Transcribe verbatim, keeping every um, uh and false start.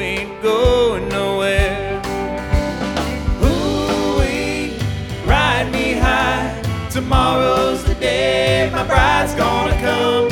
ain't going nowhere. Ooh-wee, ride me high. Tomorrow's the day my bride's gonna come.